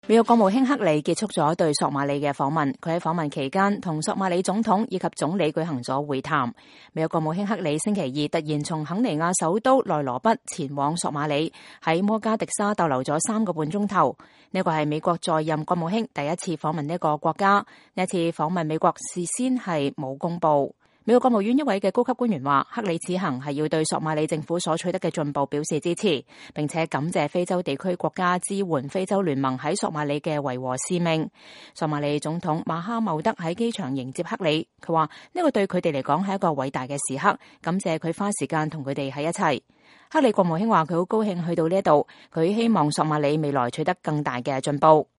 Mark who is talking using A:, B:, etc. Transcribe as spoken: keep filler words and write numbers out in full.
A: 美國國務卿克里結束咗對索馬里嘅訪問，佢喺訪問期間同索馬里總統以及總理舉行咗會談。美國國務卿克里星期二突然從肯尼亞首都內羅畢前往索馬里，喺摩加迪沙逗留咗三個半鐘頭。呢個係美國在任國務卿第一次訪問呢個國家，呢一次訪問美國事先係冇公布。美國國務院一位嘅高級官員話，克里此行係要對索馬里政府所取得嘅進步表示支持，並且感謝非洲地區國家支援非洲聯盟喺索馬里嘅維和使命。索馬里總統馬哈茂德喺機場迎接克里，佢話呢個對佢哋嚟講係一個偉大嘅時刻，感謝佢花時間同佢哋喺一齊。克里國務卿話佢好高興去到呢一度，佢希望索馬里未來取得更大嘅進步。